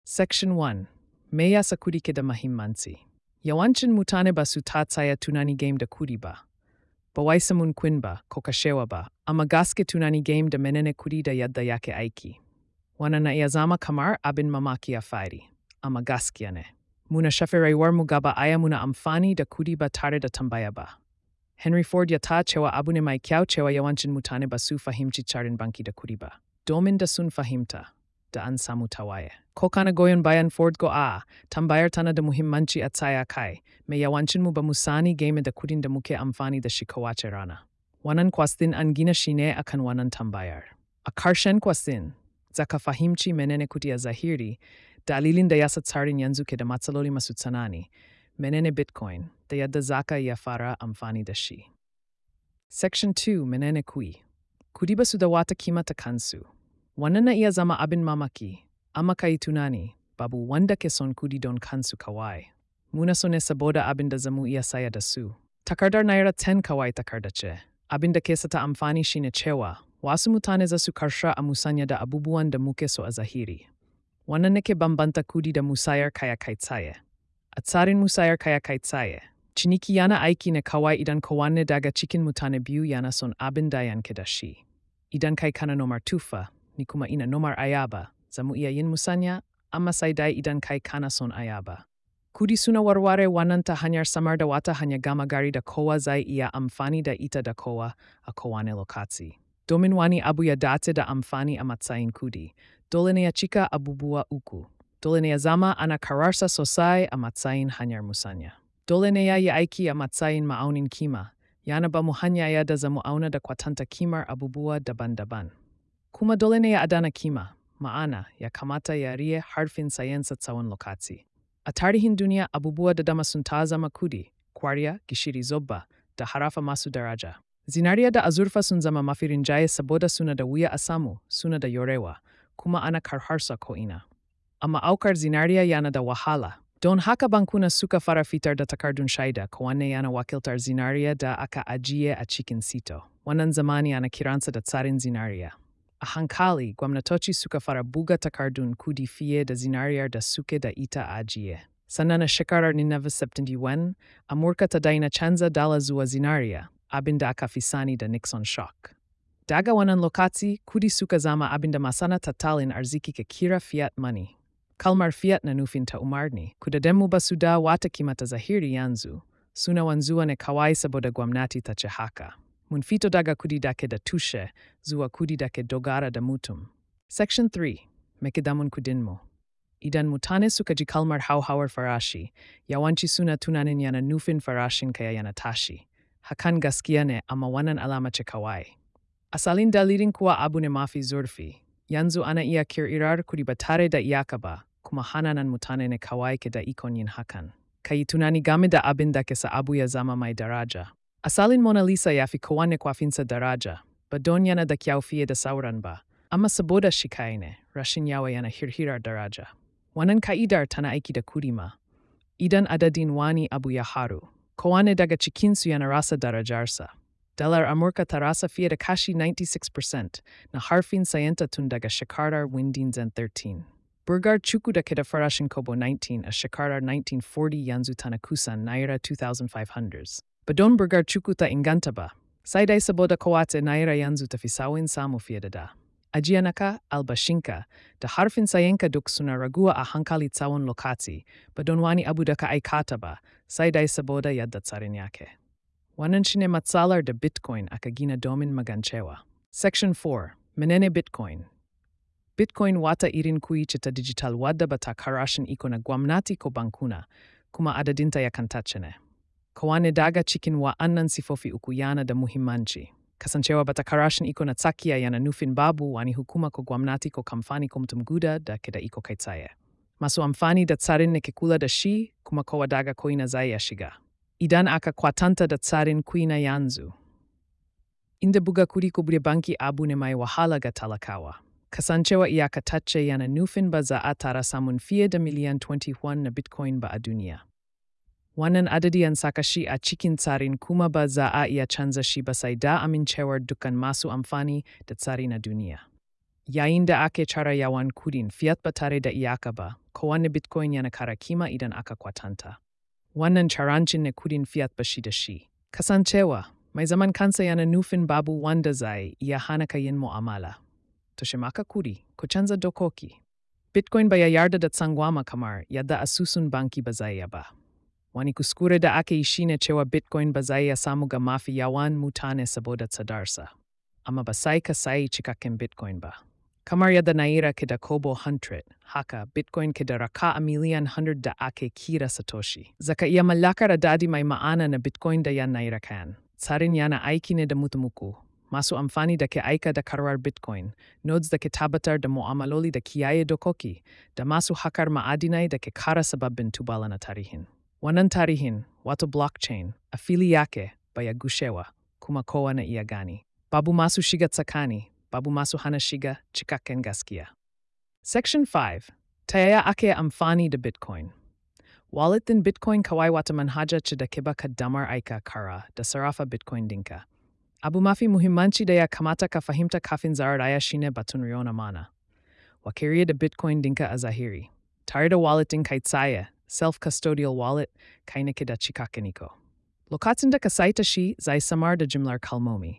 Section 1. Meya sa kudi ke da mahimmanci. Yawancin mutane ba su tatsaya tunani game da kudi ba. Ba wai samun kwin ba ko kashewa ba, amma gaske tunani game da menene kudi da yadda yake aiki. Wannan na iya zama kamar abin mamaki a fari, amma gaskiya ne. Muna shafe rayuwarmu gaba aya muna amfani da kudi ba tare da tambaya ba. Henry Ford ya ta cewa abu ne mai kyau cewa yawancin mutane ba su fahimci tsarin banki da kudi ba. Domin da sun fahimta, da an samu tawaye. Ko kana goyon bayan Ford ko a, tambayar tana da muhimmanci a tsaya kai, mai yawancin mu ba mu sani game da kudin da muke amfani da shi kowace rana. Wannan kwastin an gina shi ne akan wannan tambayar. A karshen kwastin, zaka fahimci menene kudi a zahiri, dalilin da yasa tsarin yanzu ke da matsaloli masu tsanani, menene Bitcoin, da yadda zaka iya fara amfani da shi. Section 2. Menene kui? Kudi ba su da wata kima ta kansu. Wannan na iya zama abin mamaki, amma kai tunani, babu wanda ke son kudi don kansu kawai. Muna so ne saboda abin da zamu iya saya da su. Takardar naira 10 kawai takarda ce. Abin da ke sata amfani shine cewa, wasu mutane za su karsha a musanya da abubuwan da muke so a zahiri. Wannan ne ke bambanta kudi da musayar kaya kai tsaye. A tsarin musayar kaya kai tsaye, ciniki yana aiki ne kawai idan kowanne daga cikin mutane biyu yana son abin da yanke da shi. Idan kai kana nomar tufa, ni kuma ina nomar ayaba, zamu iya yin musanya, amma sai dai idan kai kana son ayaba. Kudi suna warware wannan ta hanyar samar da wata hanya gama gari da kowa zai iya amfani da ita da kowa a kowane lokaci. Domin wani abu ya dace da amfani a matsayin kudi, dole ne ya cika abubuwa uku. Dole ne ya zama ana kararsa sosai a matsayin hanyar musanya. Dole ne ya yi aiki a matsayin ma'aunin kima, yana ba mu hanya yadda zamu auna da kwatanta kimar abubuwa daban-daban. Kuma dole ne ya adana kima, ma'ana ya kamata ya riye harfin sayensa tsawon lokaci. A tarihin duniya abubuwa da dama sun ta zama kudi, kwariya, gishiri zoba, da harafa masu daraja. Zinariya da azurfa sun zama mafi rinjaye saboda suna da wuya a samu, suna da yorewa, kuma ana karharsa ko'ina. Amma aukar zinariya yana da wahala. Don haka bankuna suka fara fitar da takardun shaida kowanne yana wakiltar zinariya da aka ajiye a cikin sito. Wannan zamani ana kiransa da tsarin zinariya. A hankali, gwamnatoci suka fara buga takardun kudi fiye da zinariyar da suke da ita a ajiye. Sannan a shekarar 1971, Amurka ta daina canza dala zuwa zinariya, abin da aka fi sani da Nixon shock. Daga wannan lokaci, kudi suka zama abin da masana tattalin arziki ke kira fiat money. Kalmar fiat na nufin ta umarni, kudadenmu ba su da wata kima ta zahiri yanzu, suna wanzuwa ne kawai saboda gwamnati ta ce haka. Mun fito daga kudi da ke da tushe zuwa kudi da ke dogara da mutum. Section 3. Me ke damun kudinmu. Idan mutane suka ji kalmar hauhawar farashi, yawanci suna tunanin yana nufin farashin kaya yana tashi. Hakan gaskiya ne, amma wannan alama ce kawai. Asalin dalilin kuwa abu ne mafi zurfi. Yanzu ana iya kirkirar kudi ba tare da iyaka ba, kuma hananan mutane ne kawai ke da ikon yin hakan. Ka yi tunani game da abin da ke sa abu ya zama mai daraja. Asalin Mona Lisa ya fi kowane kwafinsa daraja, ba don yana da kyau fiye da sauran ba, amma saboda shi kai ne, rashin yawa yana hirhirar daraja. Wannan ka'idar tana aiki da kudi ma. Idan adadin wani abu ya haru, kowane daga cikinsu yana rasa darajarsa. Dalar Amurka ta rasa fiye da kashi 96% na harfin sayenta tun daga shekarar 1913. Burgar cuku da ke da farashin kobo 19 a shekarar 1940 yanzu tana kusan naira 2,500. Ba don burgar cuku ta inganta ba, sai dai saboda kowace naira yanzu ta fi sawin samu fiye da da. Ajiyanaka, albashinka, da harfin sayenka duk suna raguwa a hankali tsawon lokaci, ba don wani abu da ka aikata ba, sai dai saboda yadda tsarin yake. Wannan shine matsalar da Bitcoin aka gina domin magancewa. Section 4. Menene Bitcoin? Bitcoin wata irin kuɗi ce ta digital wadda ba ta karashin iko na gwamnati ko bankuna, kuma adadinta ya kantace ne. Kowane daga cikin wa'annan sifofi uku yana da muhimmanci. Kasancewa bata karashin iko na tsakiya yana nufin babu wani hukuma ko gwamnati ko kamfani ko mutum guda da ke da iko kai tsaye. Masu amfani da tsarin ne ke kula da shi, kuma kowa daga ko'ina zai ya shiga. Idan aka kwatanta da tsarin kuɗi na yanzu, inda buga kuɗi ko bude banki abu ne mai wahala ga talakawa. Kasancewa iyakatacce yana nufin ba za a tara samun fiye da miliyan 21 na Bitcoin ba a duniya. Wannan adadi an saka shi a cikin tsarin kuma ba za a iya canza shi ba sai da amincewar dukkan masu amfani da tsari na duniya. Yayin da ake tsara yawan kudin fiat ba tare da iyaka ba, kowane Bitcoin yanakara kima idan aka kwatanta. Wannan charancin ne kudin fiat bashi da shi. Kasancewa, mai zaman kansa yana nufin babu wanda zai iya hana ka yin mu'amala. To shi maka kudi, ku canza dokoki. Bitcoin ba ya yarda da tsangwama kamar yadda asusun banki ba zai ba. Wani kuskure da ake yi shine cewa Bitcoin ba zai iya samu ga mafi yawan mutane saboda tsadarsa. Amma ba sai ka sayi cikakken Bitcoin ba. Kamar yadda Naira ke da Kobo 100, haka Bitcoin ke da raka a miliyan 100 da ake kira Satoshi. Zaka iya mallakar adadi mai ma'ana na Bitcoin da yan Naira kan. Tsarin yana aiki ne da mutum-uku. Masu amfani da ke aika da karuwar Bitcoin, nodes da ke tabbatar da mu'amaloli da kiyaye dokoki, da masu hakar ma'adinai da ke kara sababbin tubala na tarihin. Wannan tarihin, wato blockchain, a fili yake baya gushewa, kuma kowa na iya gani. Babu masu shiga tsakani, babu masu hana shiga cikakken gaskiya. Section 5. Ta yaya ake amfani da Bitcoin? Wallet din Bitcoin kawai wata manhaja ce da ke baka damar aika kara da sarrafa Bitcoin dinka. Abu mafi muhimmanci da ya kamata ka fahimta kafin zaraya shine batun riyon amana. Wakiliya da Bitcoin dinka a zahiri. Tare da wallet din kai tsaye, self-custodial wallet, kai nake da cikakken iko. Lokacin da ka saita shi zai samar da jimlar kalmomi.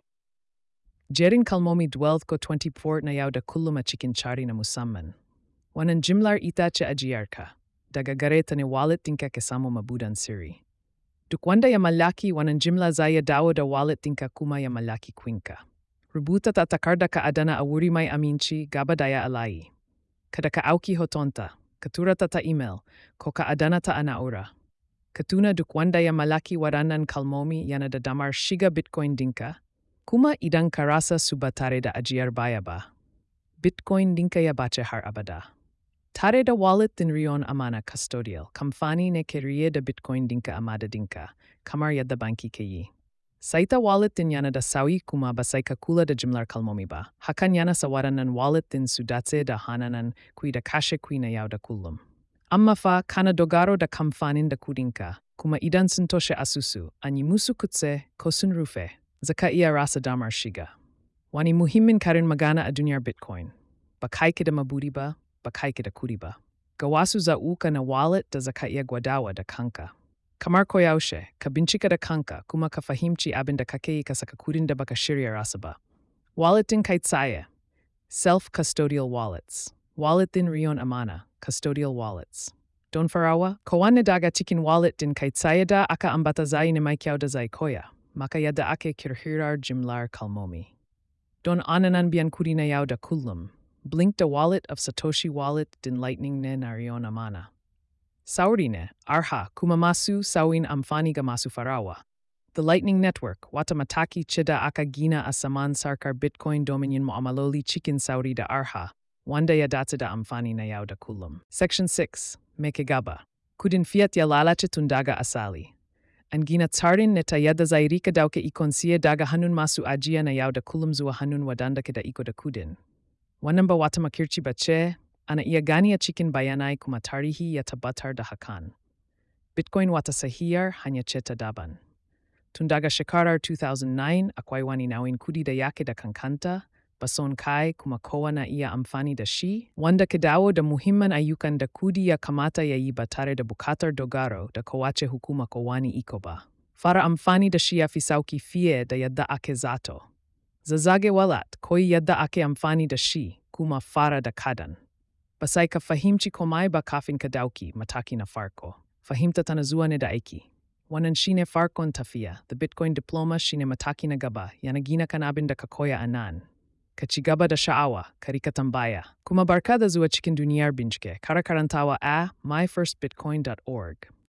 Jerin kalmomi 12 ko 24 na yau da kullum a cikin tsari na musamman. Wannan jimlar ita ce ajiyarka. Daga gare ta ne wallet dinka ke samu mabudan sirri. Duk wanda ya mallaki wannan jimla zai ya dawo da wallet dinka kuma ya mallaki kwinka. Rubuta ta takarda ka adana a wuri mai aminci gaba daya a layi. Kada ka auki hotonta, ka tura ta email, ko ka adana ta a na'ura. Ka tuna duk wanda ya mallaki waɗannan kalmomi yana da damar shiga Bitcoin dinka, kuma idan ka rasa su ba tare da ajiyar baya ba, Bitcoin dinka ya bace har abada. Tare da wallet din riyon amana custodial, kamfani ne ke riye da Bitcoin dinka a madadinka, kamar yadda banki ke yi. Saita wallet din yana da sauyi kuma ba sai ka kula da jimlar kalmomi ba. Hakan yana sa waɗannan wallet din su dace da hananan kui da kashe kui na yau da kullum. Amma fa kana dogaro da kamfanin da kudinka, kuma idan sun toshe asusu, an yi musu kutse ko sun rufe, zaka iya rasa damar shiga. Wani muhimmin karin magana a duniyar Bitcoin. Ba kai ki da mabudi ba, ba kai ki da kudi ba. Ga wasu za'uka na wallet da zaka iya gwadawa da kanka. Kamar koyaushe, ka bincika da kanka kuma ka fahimci abin da kake yi ka saka kudin da baka shirya rasa ba. Wallet din kai tsaye. Self-custodial wallets. Wallet din riyon amana. Custodial wallets. Don farawa, kowane daga cikin wallet din kai tsaye da aka ambata zai ne mai kyau da zai koya, maka yadda ake kirkirar jimlar kalmomi. Don ananan biyan kudi na yau da kullum, Blink the wallet of Satoshi wallet din Lightning ne na riyon amana. Sauri ne, arha kuma masu sauyin amfani ga masu farawa. The Lightning Network, wata mataki ce da aka gina a saman sarkar Bitcoin domin yin mu'amaloli cikin sauri da arha, wanda ya dace da amfani na yau da kullum. Section 6. Me ke gaba. Kudin fiat ya lalace tun daga asali. An gina tsarin ne ta yadda zai rika dauke ikon siye daga hannun masu ajiya na yau da kullum zuwa hannun wadanda ke da iko da kudin. Wannan ba wata makirci ba ce, ana iya gani a cikin bayanai kuma tarihi ya tabbatar da hakan. Bitcoin wata sahihiyar hanya ce ta daban. Tun daga shekarar 2009 akwai wani nau'in kudi da yake da kankanta, bason kai kuma kowa na iya amfani da shi, wanda ke dawo da muhimman ayyukan da kudi ya kamata ya yi ba tare da bukatar dogaro da kowace hukuma ko wani iko ba. Fara amfani da shi ya fi sauki fiye da yadda ake zato. Zazzage wallet koyi yadda ake amfani da shi kuma fara da kadan. Ba sai ka fahimci komai ba kafin ka dauki mataki na farko. Fahimta tana zuwa ne da aiki. Wannan shine farkon tafiya. The Bitcoin Diploma shine mataki na gaba. Yana gina kan abin da ka koya a nan. Ka ci gaba da sha'awa, ka rika tambaya. Kuma barka da zuwa cikin duniyar bincike. Kara karantawa a myfirstbitcoin.org.